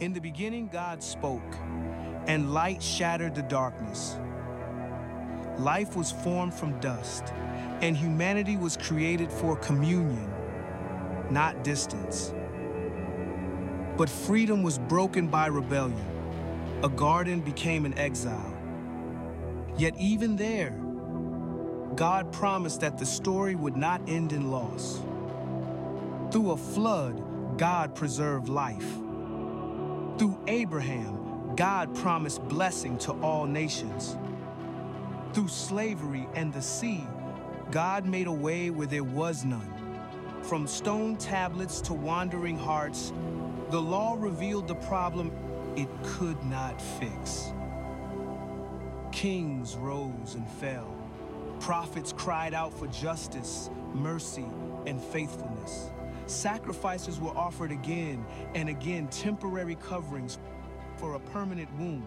In the beginning, God spoke, and light shattered the darkness. Life was formed from dust, and humanity was created for communion, not distance. But freedom was broken by rebellion. A garden became an exile. Yet even there, God promised that the story would not end in loss. Through a flood, God preserved life. Through Abraham, God promised blessing to all nations. Through slavery and the sea, God made a way where there was none. From stone tablets to wandering hearts, the law revealed the problem it could not fix. Kings rose and fell. Prophets cried out for justice, mercy, and faithfulness. Sacrifices were offered again and again, temporary coverings for a permanent wound.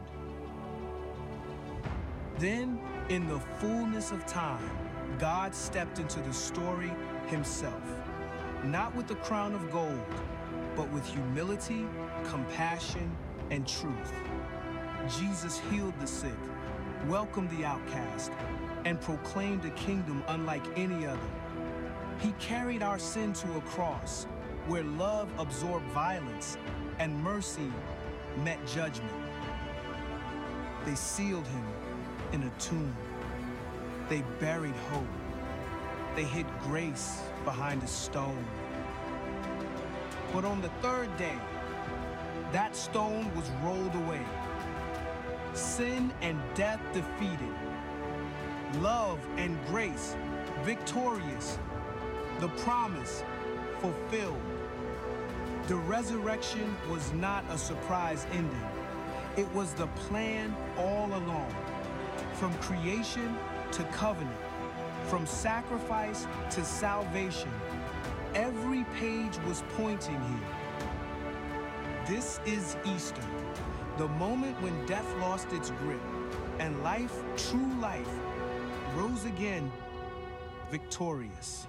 Then, in the fullness of time, God stepped into the story himself, not with a crown of gold, but with humility, compassion, and truth. Jesus healed the sick, welcomed the outcast, and proclaimed a kingdom unlike any other. He carried our sin to a cross where love absorbed violence and mercy met judgment. They sealed him in a tomb. They buried hope. They hid grace behind a stone. But on the third day, that stone was rolled away. Sin and death defeated. Love and grace victorious. The promise fulfilled. The resurrection was not a surprise ending. It was the plan all along. From creation to covenant, from sacrifice to salvation, every page was pointing here. This is Easter, the moment when death lost its grip and life, true life, rose again, victorious.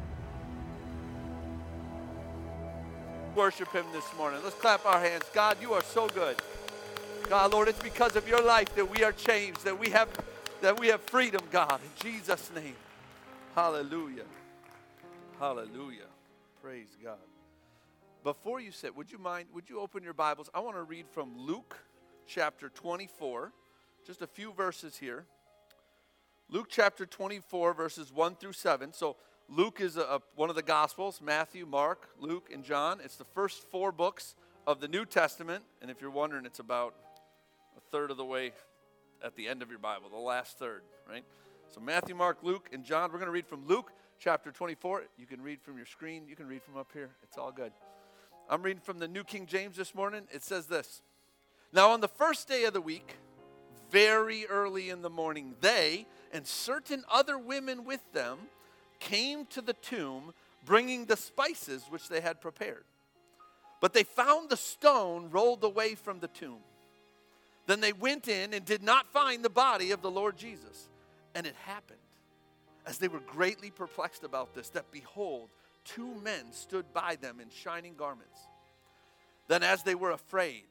Worship him this morning. Let's clap our hands. God, you are so good. God, Lord, it's because of your life that we are changed, that we have freedom, God. In Jesus' name. Hallelujah. Hallelujah. Praise God. Before you sit, would you open your Bibles? I want to read from Luke chapter 24. Just a few verses here. Luke chapter 24, verses 1 through 7. So Luke is one of the Gospels, Matthew, Mark, Luke, and John. It's the first 4 books of the New Testament. And if you're wondering, it's about a third of the way at the end of your Bible, the last third, right? So Matthew, Mark, Luke, and John. We're going to read from Luke chapter 24. You can read from your screen. You can read from up here. It's all good. I'm reading from the New King James this morning. It says this. Now on the first day of the week, very early in the morning, they and certain other women with them came to the tomb, bringing the spices which they had prepared. But they found the stone rolled away from the tomb. Then they went in and did not find the body of the Lord Jesus. And it happened, as they were greatly perplexed about this, that behold, 2 men stood by them in shining garments. Then as they were afraid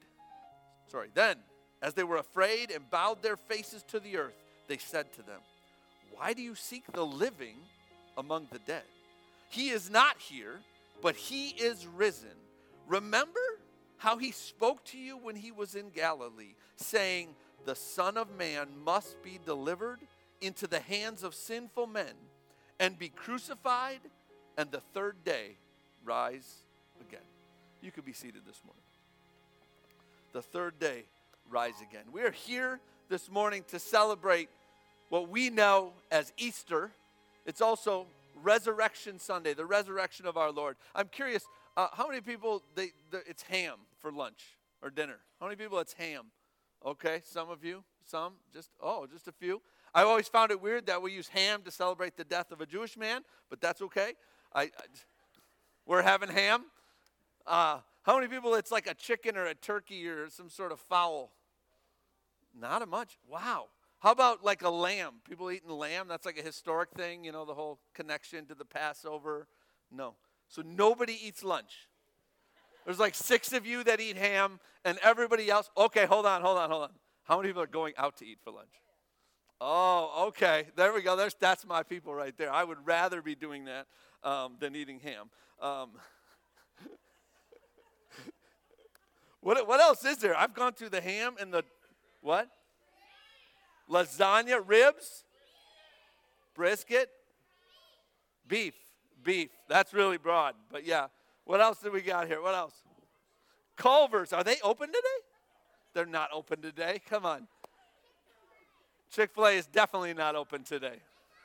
and bowed their faces to the earth, they said to them, why do you seek the living among the dead? He is not here, but he is risen. Remember how he spoke to you when he was in Galilee, saying, the Son of Man must be delivered into the hands of sinful men and be crucified, and the third day rise again. You could be seated this morning. The third day rise again. We are here this morning to celebrate what we know as Easter. It's also Resurrection Sunday, the resurrection of our Lord. I'm curious, how many people, it's ham for lunch or dinner? How many people it's ham? Okay, some of you, some, just a few. I always found it weird that we use ham to celebrate the death of a Jewish man, but that's okay. We're having ham. How many people it's like a chicken or a turkey or some sort of fowl? Not a much. Wow. How about like a lamb? People eating lamb? That's like a historic thing, the whole connection to the Passover. No. So nobody eats lunch. There's like 6 of you that eat ham, and everybody else. Okay, hold on. How many people are going out to eat for lunch? Oh, okay. There we go. That's my people right there. I would rather be doing that than eating ham. What else is there? I've gone through the ham and the what? Lasagna, ribs, brisket, beef. That's really broad, but yeah. What else do we got here? What else? Culver's. Are they open today? They're not open today. Come on. Chick-fil-A is definitely not open today.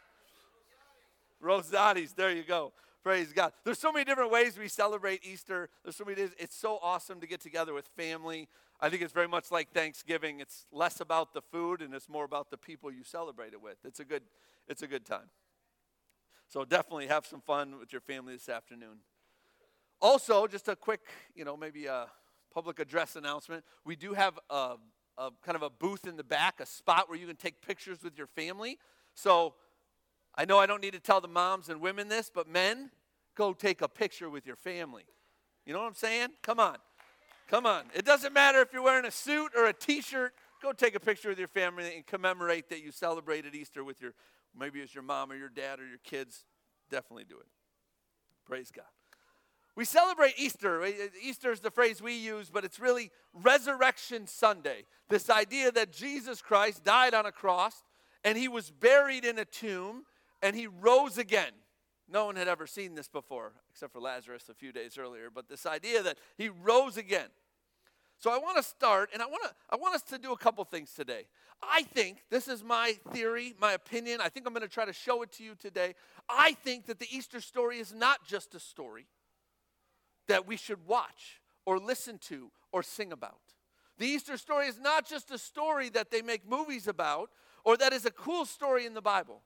Rosati's. There you go. Praise God. There's so many different ways we celebrate Easter. There's so many days. It's so awesome to get together with family. I think it's very much like Thanksgiving. It's less about the food and it's more about the people you celebrate it with. It's a good time. So definitely have some fun with your family this afternoon. Also, just a quick, maybe a public address announcement. We do have a kind of a booth in the back, a spot where you can take pictures with your family. So I know I don't need to tell the moms and women this, but men, go take a picture with your family. You know what I'm saying? Come on. It doesn't matter if you're wearing a suit or a T-shirt. Go take a picture with your family and commemorate that you celebrated Easter with maybe it's your mom or your dad or your kids. Definitely do it. Praise God. We celebrate Easter. Easter is the phrase we use, but it's really Resurrection Sunday. This idea that Jesus Christ died on a cross, and he was buried in a tomb, and he rose again. No one had ever seen this before, except for Lazarus a few days earlier, but this idea that he rose again. So I want to start, and I want us to do a couple things today. I think, this is my theory, my opinion, I think I'm going to try to show it to you today. I think that the Easter story is not just a story that we should watch or listen to or sing about. The Easter story is not just a story that they make movies about or that is a cool story in the Bible.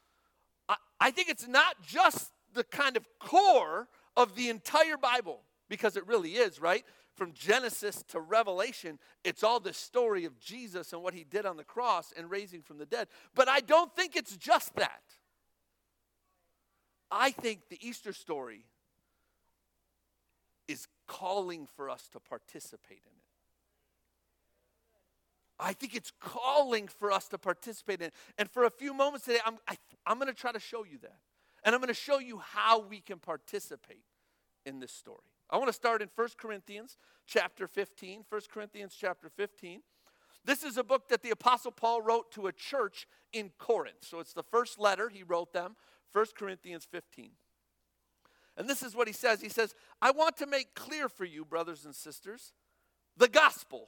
I think it's not just the kind of core of the entire Bible, because it really is, right? From Genesis to Revelation, it's all the story of Jesus and what he did on the cross and raising from the dead. But I don't think it's just that. I think the Easter story is calling for us to participate in it. I think it's calling for us to participate in it. And for a few moments today, I'm going to try to show you that. And I'm going to show you how we can participate in this story. I want to start in 1 Corinthians chapter 15. 1 Corinthians chapter 15. This is a book that the Apostle Paul wrote to a church in Corinth. So it's the first letter he wrote them, 1 Corinthians 15. And this is what he says. He says, I want to make clear for you, brothers and sisters, the gospel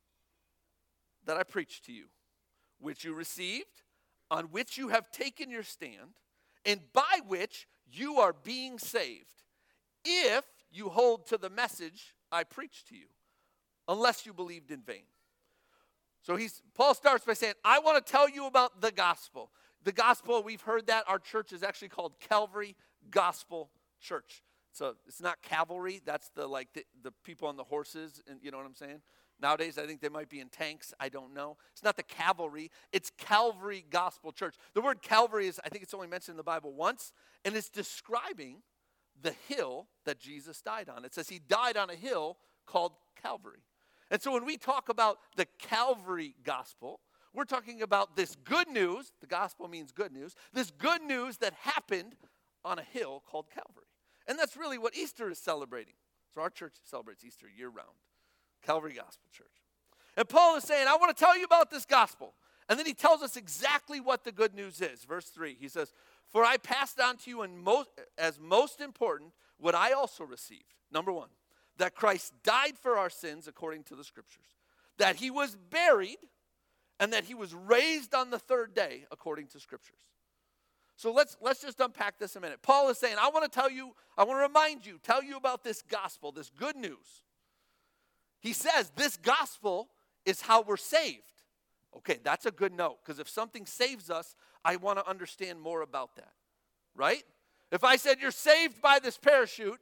that I preached to you, which you received, on which you have taken your stand, and by which you are being saved, if you hold to the message I preached to you, unless you believed in vain. So Paul starts by saying, I want to tell you about the gospel. The gospel, we've heard that. Our church is actually called Calvary Gospel Church. So it's not cavalry. That's the people on the horses, and you know what I'm saying? Nowadays, I think they might be in tanks. I don't know. It's not the cavalry. It's Calvary Gospel Church. The word Calvary I think it's only mentioned in the Bible once, and it's describing the hill that Jesus died on. It says he died on a hill called Calvary. And so when we talk about the Calvary Gospel, we're talking about this good news. The gospel means good news. This good news that happened on a hill called Calvary. And that's really what Easter is celebrating. So our church celebrates Easter year-round. Calvary Gospel Church. And Paul is saying, I want to tell you about this gospel. And then he tells us exactly what the good news is. Verse 3, he says, for I passed on to you as most important what I also received. Number 1, that Christ died for our sins according to the Scriptures. That he was buried and that he was raised on the 3rd day according to Scriptures. So let's just unpack this a minute. Paul is saying, I want to remind you, tell you about this gospel, this good news. He says this gospel is how we're saved. Okay, that's a good note, because if something saves us, I want to understand more about that, right? If I said you're saved by this parachute,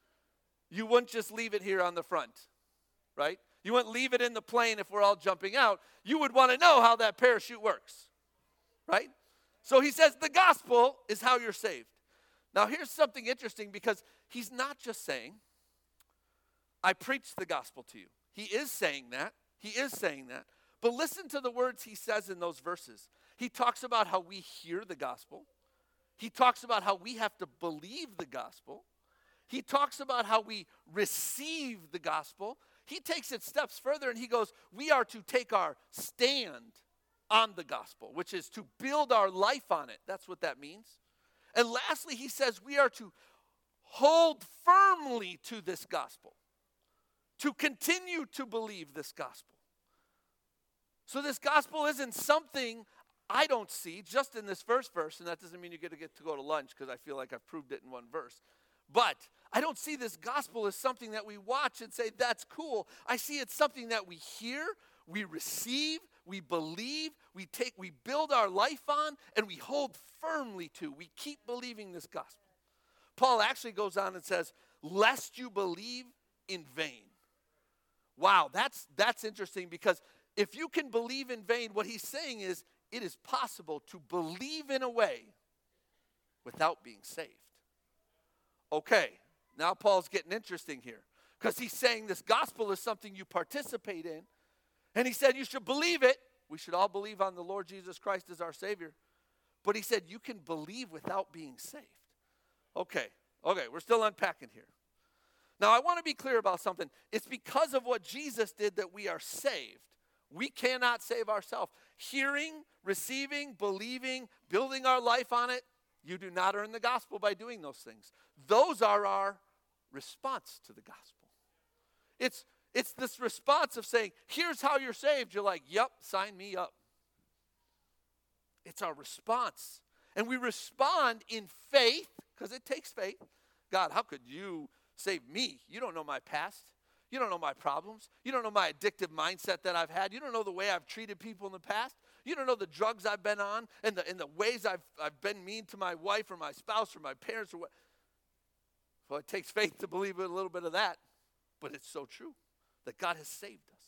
you wouldn't just leave it here on the front, right? You wouldn't leave it in the plane if we're all jumping out. You would want to know how that parachute works, right? So he says the gospel is how you're saved. Now here's something interesting, because he's not just saying I preach the gospel to you. He is saying that. He is saying that. But listen to the words he says in those verses. He talks about how we hear the gospel. He talks about how we have to believe the gospel. He talks about how we receive the gospel. He takes it steps further and he goes, we are to take our stand on the gospel, which is to build our life on it. That's what that means. And lastly, he says we are to hold firmly to this gospel, to continue to believe this gospel. So this gospel isn't something I don't see just in this first verse, and that doesn't mean you get to go to lunch because I feel like I've proved it in one verse. But I don't see this gospel as something that we watch and say, that's cool. I see it's something that we hear, we receive, we believe, we build our life on, and we hold firmly to. We keep believing this gospel. Paul actually goes on and says, lest you believe in vain. Wow, that's interesting, because if you can believe in vain, what he's saying is it is possible to believe in a way without being saved. Okay, now Paul's getting interesting here, because he's saying this gospel is something you participate in, and he said you should believe it. We should all believe on the Lord Jesus Christ as our Savior. But he said you can believe without being saved. Okay, we're still unpacking here. Now I want to be clear about something. It's because of what Jesus did that we are saved. We cannot save ourselves. Hearing, receiving, believing, building our life on it, you do not earn the gospel by doing those things. Those are our response to the gospel. It's this response of saying, here's how you're saved. You're like, yep, sign me up. It's our response. And we respond in faith, because it takes faith. God, how could you save me? You don't know my past. You don't know my problems. You don't know my addictive mindset that I've had. You don't know the way I've treated people in the past. You don't know the drugs I've been on and the ways I've been mean to my wife or my spouse or my parents or what. Well, it takes faith to believe a little bit of that, but it's so true that God has saved us.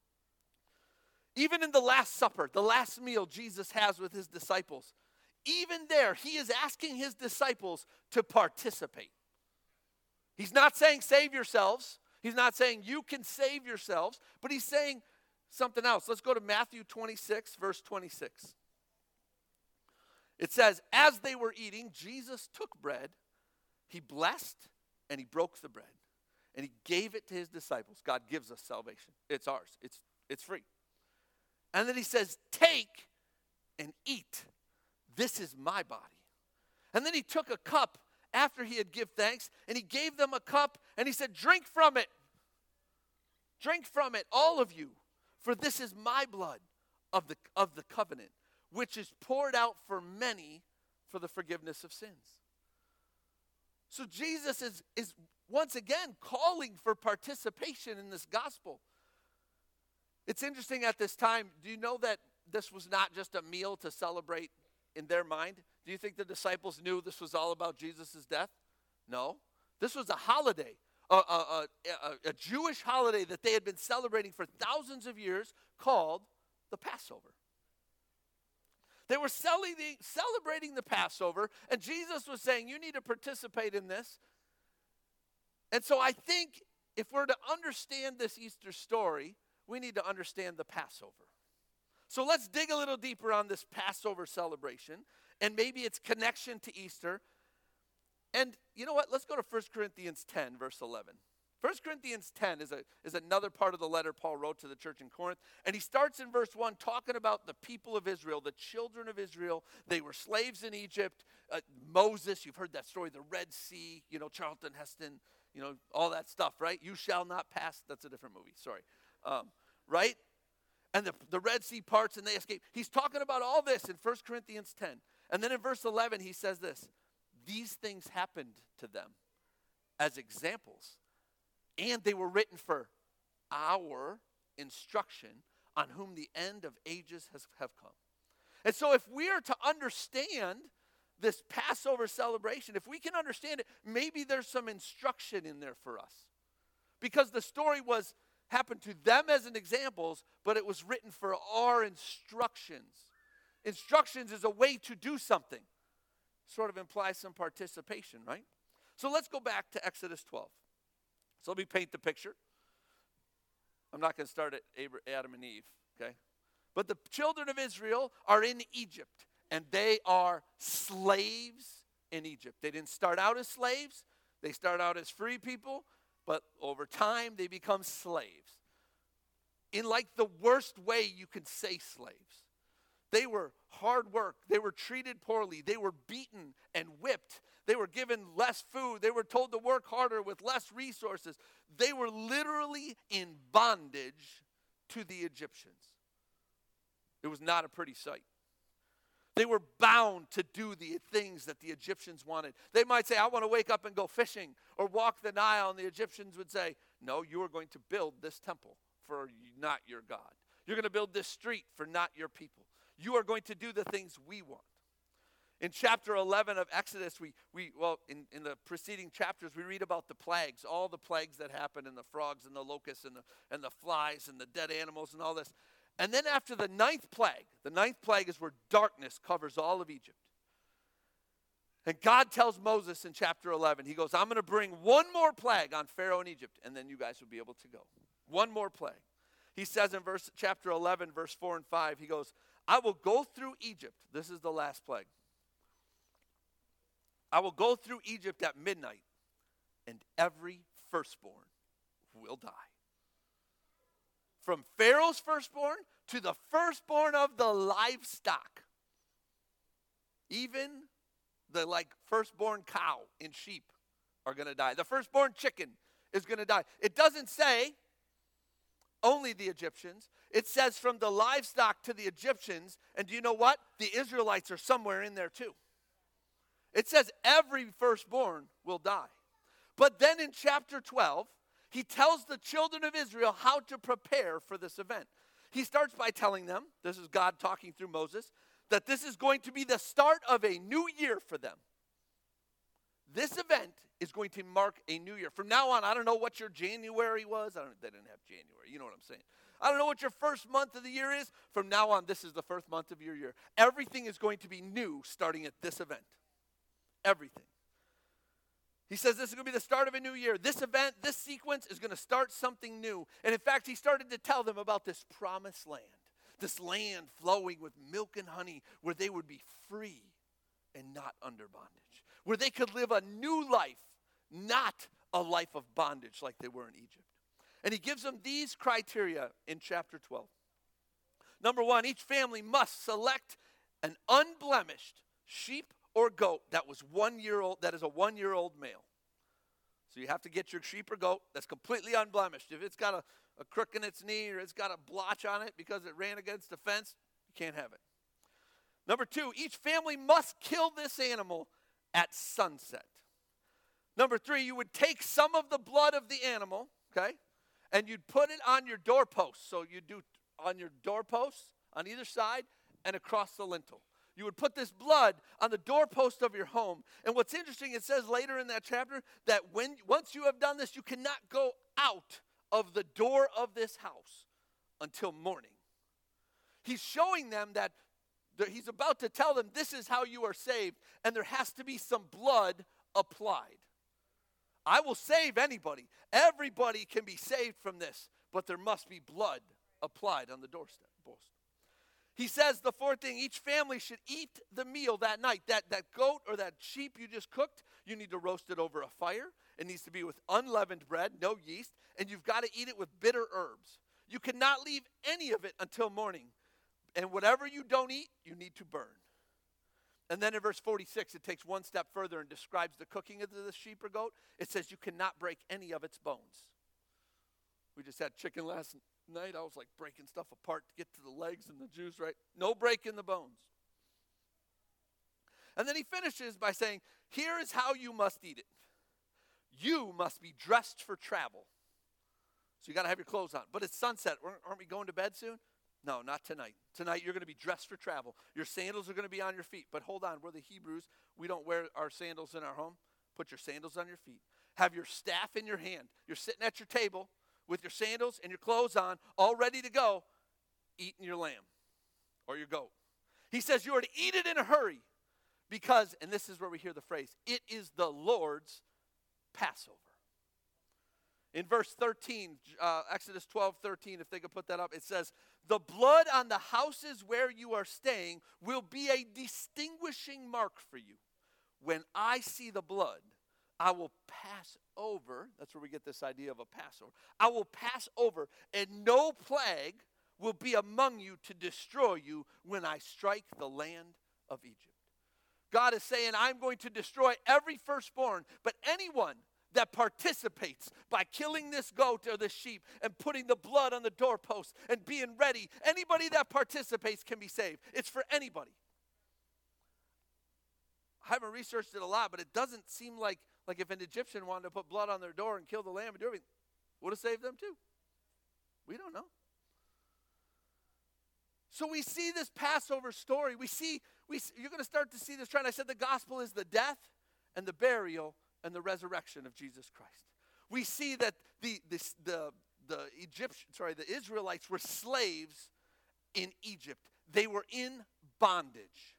Even in the Last Supper, the last meal Jesus has with his disciples, even there, he is asking his disciples to participate. He's not saying save yourselves. He's not saying you can save yourselves, but he's saying something else. Let's go to Matthew 26, verse 26. It says, as they were eating, Jesus took bread, he blessed, and he broke the bread, and he gave it to his disciples. God gives us salvation. It's ours. It's free. And then he says, take and eat. This is my body. And then he took a cup after he had given thanks, and he gave them a cup, and he said, drink from it. Drink from it, all of you, for this is my blood of the covenant, which is poured out for many for the forgiveness of sins. So Jesus is once again calling for participation in this gospel. It's interesting at this time, do you know that this was not just a meal to celebrate in their mind? Do you think the disciples knew this was all about Jesus' death? No. This was a holiday, a Jewish holiday that they had been celebrating for thousands of years called the Passover. They were celebrating the Passover, and Jesus was saying, you need to participate in this. And so I think if we're to understand this Easter story, we need to understand the Passover. So let's dig a little deeper on this Passover celebration and maybe its connection to Easter. And you know what? Let's go to 1 Corinthians 10, verse 11. 1 Corinthians 10 is another part of the letter Paul wrote to the church in Corinth. And he starts in verse 1 talking about the people of Israel, the children of Israel. They were slaves in Egypt. Moses, you've heard that story, the Red Sea, Charlton Heston, all that stuff, right? You shall not pass. That's a different movie, sorry. Right? And the Red Sea parts and they escape. He's talking about all this in 1 Corinthians 10. And then in verse 11 he says this, these things happened to them as examples, and they were written for our instruction, on whom the end of ages have come. And so if we are to understand this Passover celebration, if we can understand it, maybe there's some instruction in there for us. Because the story happened to them as an example, but it was written for our instructions. Instructions is a way to do something. Sort of implies some participation, right? So let's go back to Exodus 12. So let me paint the picture. I'm not going to start at Adam and Eve, okay? But the children of Israel are in Egypt, and they are slaves in Egypt. They didn't start out as slaves. They start out as free people, but over time they become slaves. In like the worst way you could say slaves. They were hard work. They were treated poorly. They were beaten and whipped. They were given less food. They were told to work harder with less resources. They were literally in bondage to the Egyptians. It was not a pretty sight. They were bound to do the things that the Egyptians wanted. They might say, I want to wake up and go fishing or walk the Nile. And the Egyptians would say, no, you are going to build this temple for not your God. You're going to build this street for not your people. You are going to do the things we want. In chapter 11 of Exodus, in the preceding chapters, we read about the plagues, all the plagues that happened, and the frogs and the locusts and the flies and the dead animals and all this. And then after the ninth plague is where darkness covers all of Egypt. And God tells Moses in chapter 11, he goes, I'm going to bring one more plague on Pharaoh and Egypt, and then you guys will be able to go. One more plague. He says in chapter 11, verse 4 and 5, he goes, I will go through Egypt. This is the last plague. I will go through Egypt at midnight, and every firstborn will die. From Pharaoh's firstborn to the firstborn of the livestock. Even the firstborn cow and sheep are going to die. The firstborn chicken is going to die. It doesn't say only the Egyptians. It says from the livestock to the Egyptians. And do you know what? The Israelites are somewhere in there too. It says every firstborn will die. But then in chapter 12, he tells the children of Israel how to prepare for this event. He starts by telling them, this is God talking through Moses, that this is going to be the start of a new year for them. This event is going to mark a new year. From now on, I don't know what your January was. They didn't have January. You know what I'm saying. I don't know what your first month of the year is. From now on, this is the first month of your year. Everything is going to be new starting at this event. Everything. He says this is going to be the start of a new year. This event, this sequence is going to start something new. And in fact, he started to tell them about this promised land. This land flowing with milk and honey where they would be free and not under bondage. Where they could live a new life, not a life of bondage like they were in Egypt. And he gives them these criteria in chapter 12. Number one, each family must select an unblemished sheep or goat that was 1 year old, that is a 1 year old male. So you have to get your sheep or goat that's completely unblemished. If it's got a crook in its knee or it's got a blotch on it because it ran against the fence, you can't have it. Number two, each family must kill this animal at sunset. Number three, you would take some of the blood of the animal, okay, and you'd put it on your doorposts. So you do on your doorposts on either side and across the lintel. You would put this blood on the doorpost of your home. And what's interesting, it says later in that chapter that once you have done this, you cannot go out of the door of this house until morning. He's showing them that he's about to tell them this is how you are saved, and there has to be some blood applied. I will save anybody. Everybody can be saved from this, but there must be blood applied on the doorstep. He says the fourth thing, each family should eat the meal that night. That goat or that sheep you just cooked, you need to roast it over a fire. It needs to be with unleavened bread, no yeast, and you've got to eat it with bitter herbs. You cannot leave any of it until morning. And whatever you don't eat, you need to burn. And then in verse 46, it takes one step further and describes the cooking of the sheep or goat. It says you cannot break any of its bones. We just had chicken last night. I was like breaking stuff apart to get to the legs and the juice, right? No breaking the bones. And then he finishes by saying, here is how you must eat it. You must be dressed for travel. So you got to have your clothes on. But it's sunset. Aren't we going to bed soon? No, not tonight. Tonight you're going to be dressed for travel. Your sandals are going to be on your feet. But hold on, we're the Hebrews. We don't wear our sandals in our home. Put your sandals on your feet. Have your staff in your hand. You're sitting at your table with your sandals and your clothes on, all ready to go, eating your lamb or your goat. He says you are to eat it in a hurry because, and this is where we hear the phrase, it is the Lord's Passover. In verse 13, Exodus 12:13, if they could put that up, it says, the blood on the houses where you are staying will be a distinguishing mark for you. When I see the blood, I will pass over. That's where we get this idea of a Passover. I will pass over, and no plague will be among you to destroy you when I strike the land of Egypt. God is saying, I'm going to destroy every firstborn, but anyone that participates by killing this goat or this sheep and putting the blood on the doorpost and being ready, anybody that participates can be saved. It's for anybody. I haven't researched it a lot, but it doesn't seem like if an Egyptian wanted to put blood on their door and kill the lamb and do everything, would have saved them too. We don't know. So we see this Passover story. You're going to start to see this trend. I said the gospel is the death and the burial and the resurrection of Jesus Christ. We see that the Israelites were slaves in Egypt. They were in bondage.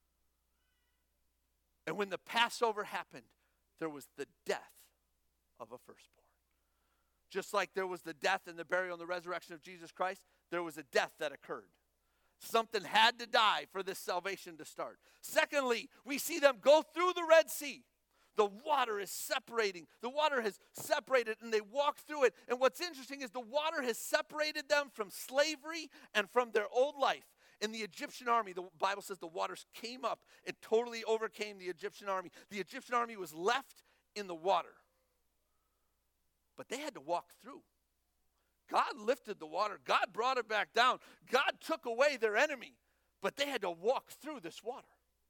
And when the Passover happened, there was the death of a firstborn. Just like there was the death and the burial and the resurrection of Jesus Christ, there was a death that occurred. Something had to die for this salvation to start. Secondly, we see them go through the Red Sea. The water is separating. The water has separated and they walk through it. And what's interesting is the water has separated them from slavery and from their old life. In the Egyptian army, the Bible says the waters came up and totally overcame the Egyptian army. The Egyptian army was left in the water. But they had to walk through. God lifted the water. God brought it back down. God took away their enemy. But they had to walk through this water.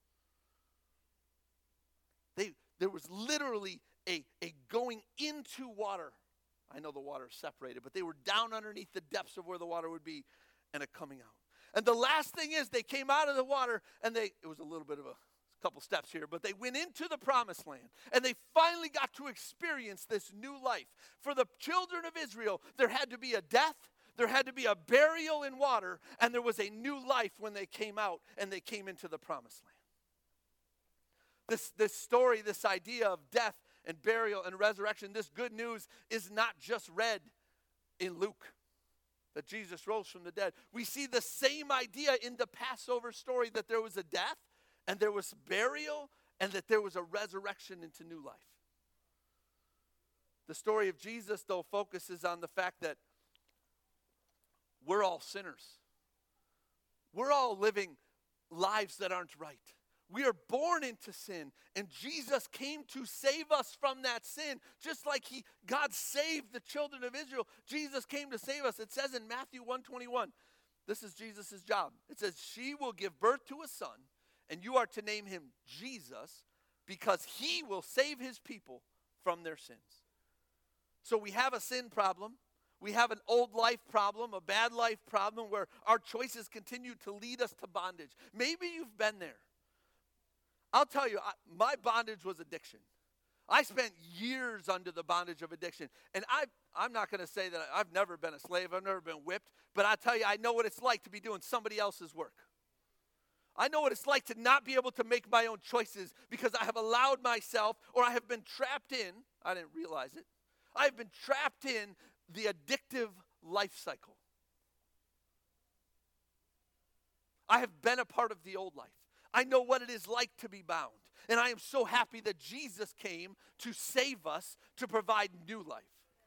There was literally a going into water. I know the water is separated, but they were down underneath the depths of where the water would be and a coming out. And the last thing is they came out of the water and it was a little bit of a couple steps here, but they went into the promised land and they finally got to experience this new life. For the children of Israel, there had to be a death, there had to be a burial in water, and there was a new life when they came out and they came into the promised land. This story, this idea of death and burial and resurrection, this good news is not just read in Luke, that Jesus rose from the dead. We see the same idea in the Passover story, that there was a death and there was burial and that there was a resurrection into new life. The story of Jesus, though, focuses on the fact that we're all sinners. We're all living lives that aren't right. We are born into sin, and Jesus came to save us from that sin. Just like God saved the children of Israel, Jesus came to save us. It says in Matthew 1:21, this is Jesus' job. It says, she will give birth to a son, and you are to name him Jesus, because he will save his people from their sins. So we have a sin problem. We have an old life problem, a bad life problem, where our choices continue to lead us to bondage. Maybe you've been there. I'll tell you, my bondage was addiction. I spent years under the bondage of addiction. And I'm not going to say that I've never been a slave. I've never been whipped. But I tell you, I know what it's like to be doing somebody else's work. I know what it's like to not be able to make my own choices because I have allowed myself, or I have been trapped in, I didn't realize it, I have been trapped in the addictive life cycle. I have been a part of the old life. I know what it is like to be bound. And I am so happy that Jesus came to save us, to provide new life.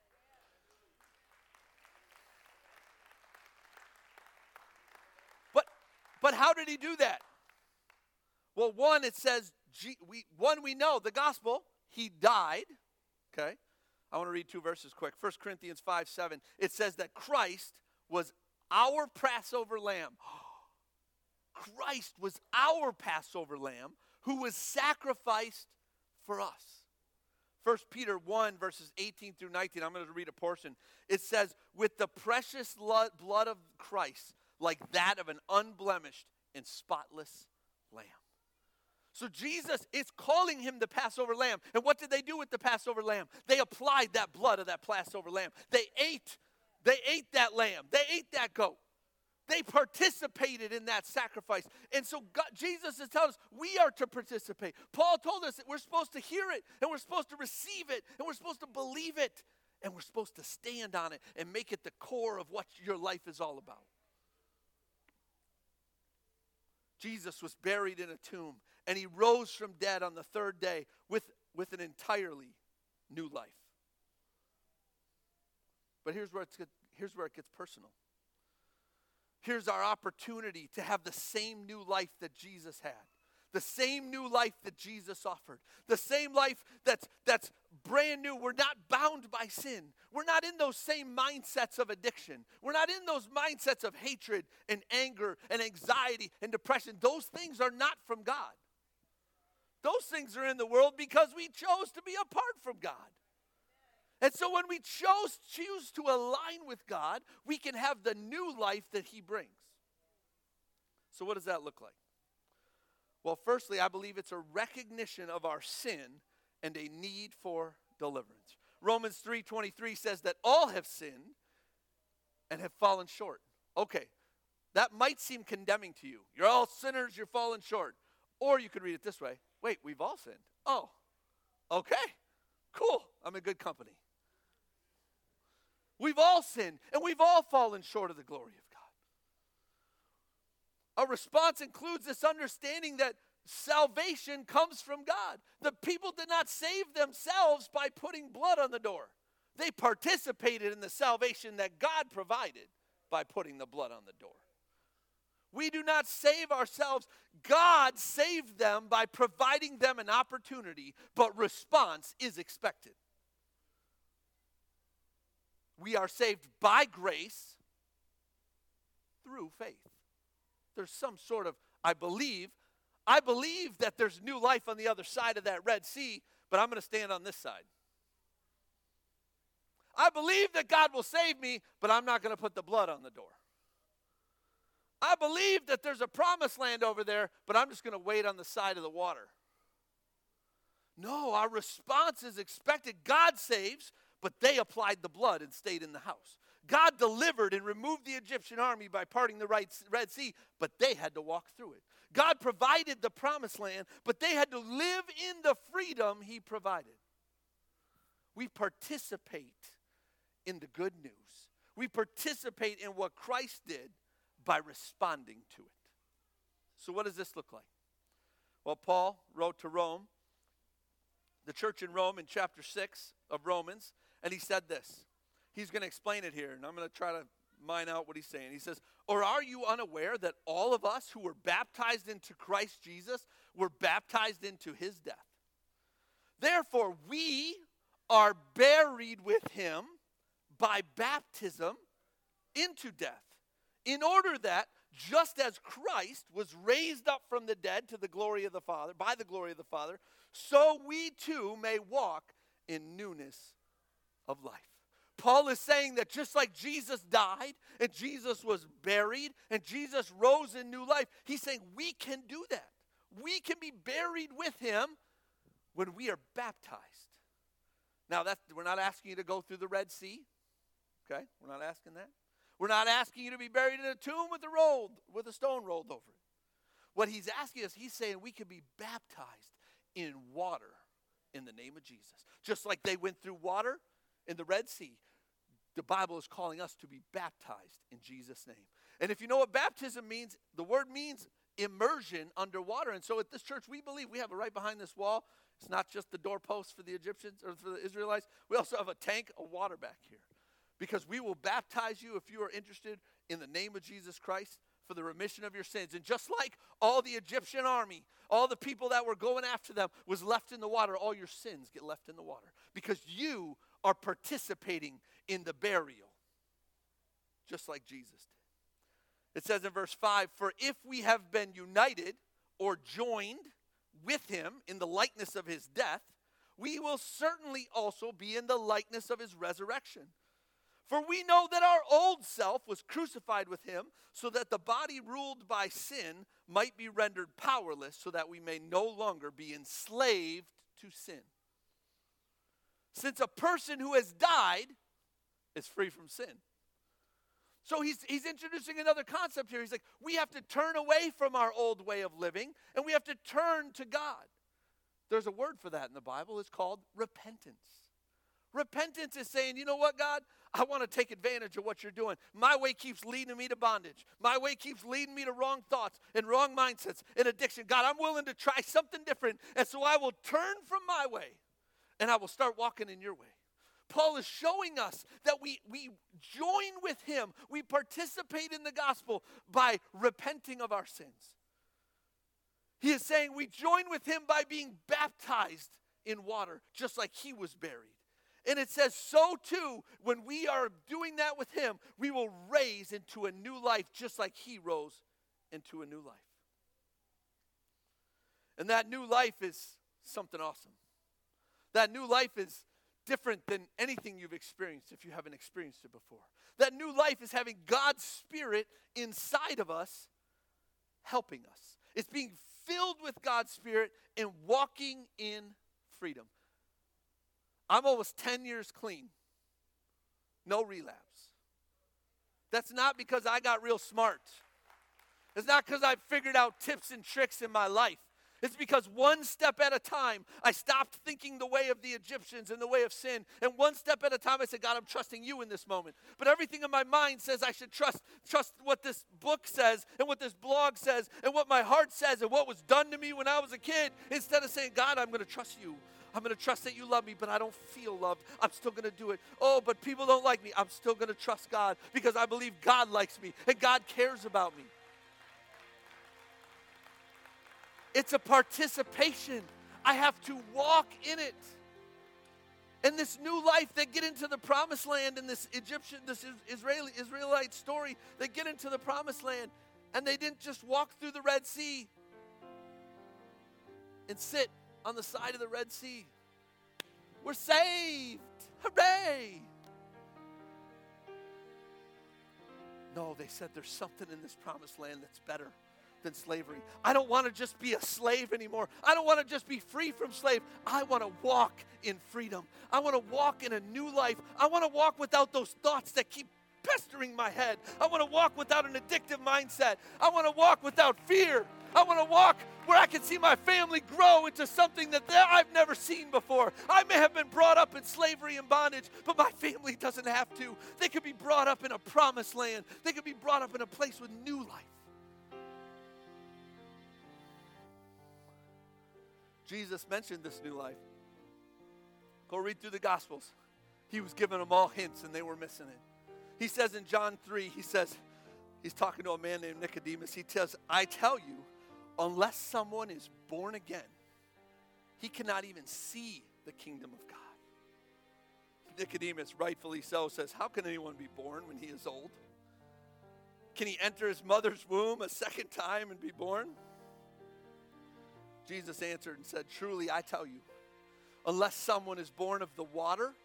But how did he do that? Well, one, it says, we know, the gospel, he died. Okay? I want to read two verses quick. 1 Corinthians 5:7. It says that Christ was our Passover lamb. Christ was our Passover lamb who was sacrificed for us. 1 Peter 1, verses 18 through 19, I'm going to read a portion. It says, with the precious blood of Christ, like that of an unblemished and spotless lamb. So Jesus is calling him the Passover lamb. And what did they do with the Passover lamb? They applied that blood of that Passover lamb. They ate that lamb. They ate that goat. They participated in that sacrifice. And so Jesus is telling us we are to participate. Paul told us that we're supposed to hear it, and we're supposed to receive it, and we're supposed to believe it. And we're supposed to stand on it and make it the core of what your life is all about. Jesus was buried in a tomb, and he rose from dead on the third day with an entirely new life. But here's where it gets personal. Here's our opportunity to have the same new life that Jesus had. The same new life that Jesus offered. The same life that's brand new. We're not bound by sin. We're not in those same mindsets of addiction. We're not in those mindsets of hatred and anger and anxiety and depression. Those things are not from God. Those things are in the world because we chose to be apart from God. And so when we choose to align with God, we can have the new life that he brings. So what does that look like? Well, firstly, I believe it's a recognition of our sin and a need for deliverance. Romans 3:23 says that all have sinned and have fallen short. Okay, that might seem condemning to you. You're all sinners, you're falling short. Or you could read it this way. Wait, we've all sinned. Oh, okay, cool. I'm in good company. We've all sinned, and we've all fallen short of the glory of God. Our response includes this understanding that salvation comes from God. The people did not save themselves by putting blood on the door. They participated in the salvation that God provided by putting the blood on the door. We do not save ourselves. God saved them by providing them an opportunity, but response is expected. We are saved by grace through faith. There's some sort of, I believe that there's new life on the other side of that Red Sea, but I'm going to stand on this side. I believe that God will save me, but I'm not going to put the blood on the door. I believe that there's a promised land over there, but I'm just going to wait on the side of the water. No, our response is expected. God saves, but they applied the blood and stayed in the house. God delivered and removed the Egyptian army by parting the Red Sea, but they had to walk through it. God provided the promised land, but they had to live in the freedom he provided. We participate in the good news. We participate in what Christ did by responding to it. So what does this look like? Well, Paul wrote to Rome, the church in Rome, in chapter 6 of Romans, and he said this. He's going to explain it here, and I'm going to try to mine out what he's saying. He says, or are you unaware that all of us who were baptized into Christ Jesus were baptized into his death? Therefore, we are buried with him by baptism into death, in order that, just as Christ was raised up from the dead to the glory of the Father, by the glory of the Father, so we too may walk in newness of life. Paul is saying that just like Jesus died and Jesus was buried and Jesus rose in new life, he's saying we can do that. We can be buried with him when we are baptized. Now, we're not asking you to go through the Red Sea. Okay? We're not asking that. We're not asking you to be buried in a tomb with a stone rolled over it. What he's asking us, he's saying we can be baptized in water in the name of Jesus. Just like they went through water in the Red Sea, the Bible is calling us to be baptized in Jesus' name. And if you know what baptism means, the word means immersion underwater. And so at this church, we believe, we have it right behind this wall. It's not just the doorposts for the Egyptians or for the Israelites. We also have a tank of water back here. Because we will baptize you if you are interested in the name of Jesus Christ for the remission of your sins. And just like all the Egyptian army, all the people that were going after them was left in the water, all your sins get left in the water. Because you are participating in the burial, just like Jesus did. It says in verse 5, for if we have been united or joined with him in the likeness of his death, we will certainly also be in the likeness of his resurrection. For we know that our old self was crucified with him, so that the body ruled by sin might be rendered powerless, so that we may no longer be enslaved to sin. Since a person who has died is free from sin. So he's introducing another concept here. He's like, we have to turn away from our old way of living, and we have to turn to God. There's a word for that in the Bible. It's called repentance. Repentance is saying, you know what, God? I want to take advantage of what you're doing. My way keeps leading me to bondage. My way keeps leading me to wrong thoughts and wrong mindsets and addiction. God, I'm willing to try something different, and so I will turn from my way, and I will start walking in your way. Paul is showing us that we join with him. We participate in the gospel by repenting of our sins. He is saying we join with him by being baptized in water, just like he was buried. And it says, so too, when we are doing that with him, we will raise into a new life, just like he rose into a new life. And that new life is something awesome. That new life is different than anything you've experienced if you haven't experienced it before. That new life is having God's Spirit inside of us, helping us. It's being filled with God's Spirit and walking in freedom. I'm almost 10 years clean. No relapse. That's not because I got real smart. It's not because I figured out tips and tricks in my life. It's because one step at a time, I stopped thinking the way of the Egyptians and the way of sin. And one step at a time, I said, God, I'm trusting you in this moment. But everything in my mind says I should trust what this book says and what this blog says and what my heart says and what was done to me when I was a kid. Instead of saying, God, I'm going to trust you. I'm going to trust that you love me, but I don't feel loved. I'm still going to do it. Oh, but people don't like me. I'm still going to trust God because I believe God likes me and God cares about me. It's a participation. I have to walk in it. And this new life, they get into the promised land in this Israelite story. They get into the promised land and they didn't just walk through the Red Sea and sit on the side of the Red Sea. We're saved. Hooray. No, they said there's something in this promised land that's better than slavery. I don't want to just be a slave anymore. I don't want to just be free from slave. I want to walk in freedom. I want to walk in a new life. I want to walk without those thoughts that keep pestering my head. I want to walk without an addictive mindset. I want to walk without fear. I want to walk where I can see my family grow into something that I've never seen before. I may have been brought up in slavery and bondage, but my family doesn't have to. They could be brought up in a promised land. They could be brought up in a place with new life. Jesus mentioned this new life. Go read through the Gospels. He was giving them all hints and they were missing it. He says in John 3, he's talking to a man named Nicodemus. He says, I tell you, unless someone is born again, he cannot even see the kingdom of God. Nicodemus, rightfully so, says, how can anyone be born when he is old? Can he enter his mother's womb a second time and be born? Jesus answered and said, truly, I tell you, unless someone is born of the water,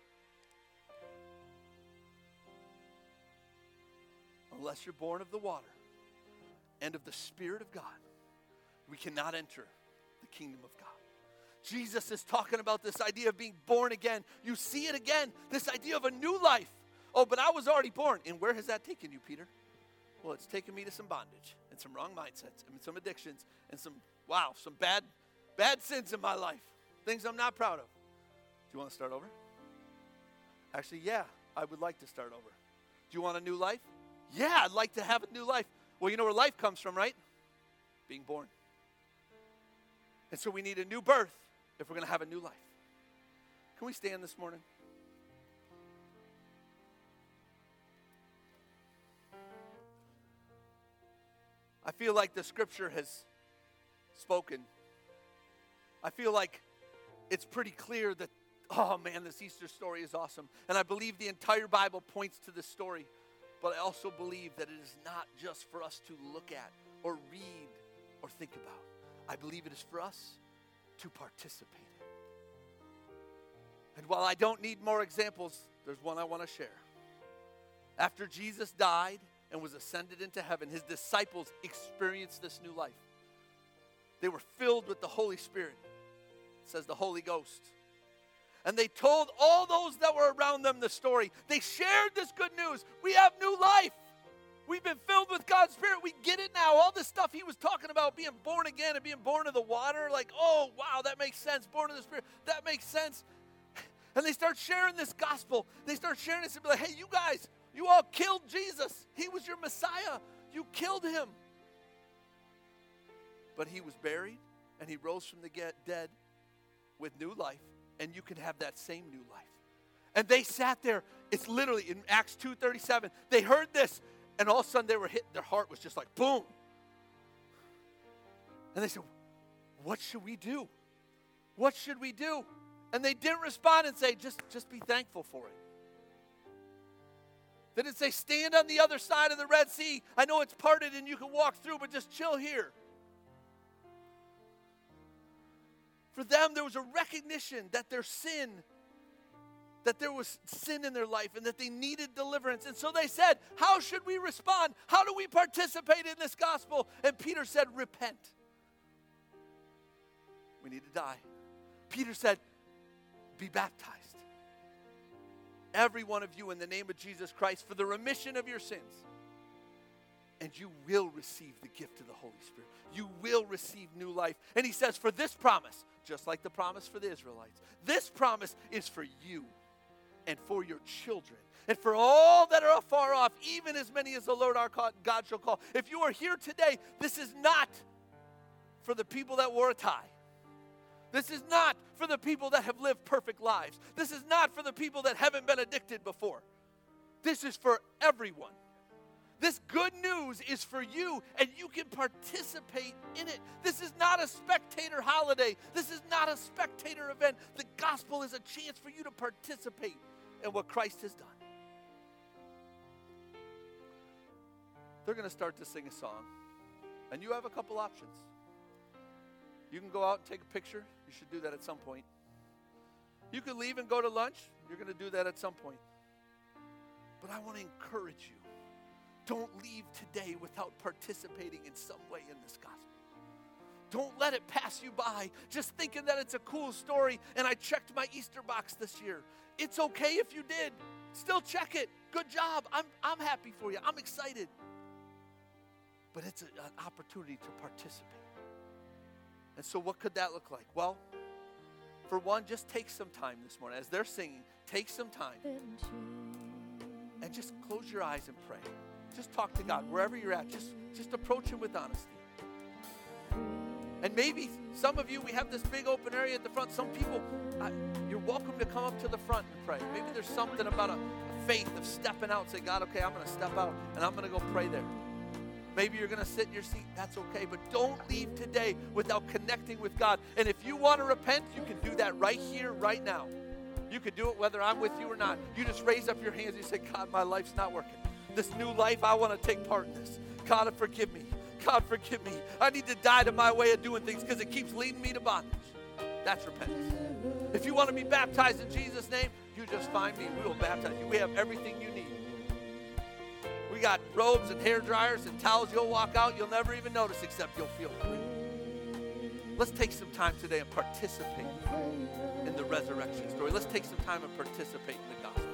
unless you're born of the water and of the Spirit of God, we cannot enter the kingdom of God. Jesus is talking about this idea of being born again. You see it again, this idea of a new life. Oh, but I was already born. And where has that taken you, Peter? Well, it's taken me to some bondage and some wrong mindsets and some addictions and some bad sins in my life, things I'm not proud of. Do you want to start over? Actually, yeah, I would like to start over. Do you want a new life? Yeah, I'd like to have a new life. Well, you know where life comes from, right? Being born. And so we need a new birth if we're going to have a new life. Can we stand this morning? I feel like the scripture has spoken. I feel like it's pretty clear that, oh man, this Easter story is awesome. And I believe the entire Bible points to this story. But I also believe that it is not just for us to look at or read or think about. I believe it is for us to participate in. And while I don't need more examples, there's one I want to share. After Jesus died and was ascended into heaven, his disciples experienced this new life. They were filled with the Holy Spirit. It says the Holy Ghost. And they told all those that were around them the story. They shared this good news. We have new life. We've been filled with God's Spirit. We get it now. All this stuff he was talking about, being born again and being born of the water, like, oh, wow, that makes sense. Born of the Spirit, that makes sense. And they start sharing this gospel. They start sharing this and be like, hey, you guys, you all killed Jesus. He was your Messiah. You killed him. But he was buried, and he rose from the dead with new life, and you can have that same new life. And they sat there. It's literally in Acts 2:37. They heard this, and all of a sudden they were hit. Their heart was just like, boom. And they said, what should we do? What should we do? And they didn't respond and say, just be thankful for it. They didn't say, stand on the other side of the Red Sea. I know it's parted and you can walk through, but just chill here. For them, there was a recognition that their sin, that there was sin in their life and that they needed deliverance. And so they said, how should we respond? How do we participate in this gospel? And Peter said, repent. We need to die. Peter said, be baptized. Every one of you in the name of Jesus Christ for the remission of your sins. And you will receive the gift of the Holy Spirit. You will receive new life. And he says, for this promise, just like the promise for the Israelites, this promise is for you and for your children and for all that are afar off, even as many as the Lord our God shall call. If you are here today, this is not for the people that wore a tie. This is not for the people that have lived perfect lives. This is not for the people that haven't been addicted before. This is for everyone. This good news is for you, and you can participate in it. This is not a spectator holiday. This is not a spectator event. The gospel is a chance for you to participate in what Christ has done. They're going to start to sing a song, and you have a couple options. You can go out and take a picture. You should do that at some point. You can leave and go to lunch. You're going to do that at some point. But I want to encourage you. Don't leave today without participating in some way in this gospel. Don't let it pass you by just thinking that it's a cool story and I checked my Easter box this year. It's okay if you did. Still check it. Good job. I'm happy for you. I'm excited. But it's an opportunity to participate. And so what could that look like? Well, for one, just take some time this morning. As they're singing, take some time and just close your eyes and pray. Just talk to God wherever you're at. Just approach him with honesty. And maybe some of you, we have this big open area at the front. Some people, you're welcome to come up to the front and pray. Maybe there's something about a faith of stepping out and say, God, okay, I'm going to step out and I'm going to go pray there. Maybe you're going to sit in your seat. That's okay. But don't leave today without connecting with God. And if you want to repent, you can do that right here, right now. You can do it whether I'm with you or not. You just raise up your hands and you say, God, my life's not working. This new life, I want to take part in this. God, forgive me. God, forgive me. I need to die to my way of doing things because it keeps leading me to bondage. That's repentance. If you want to be baptized in Jesus' name, you just find me. We will baptize you. We have everything you need. We got robes and hair dryers and towels. You'll walk out. You'll never even notice except you'll feel clean. Let's take some time today and participate in the resurrection story. Let's take some time and participate in the gospel.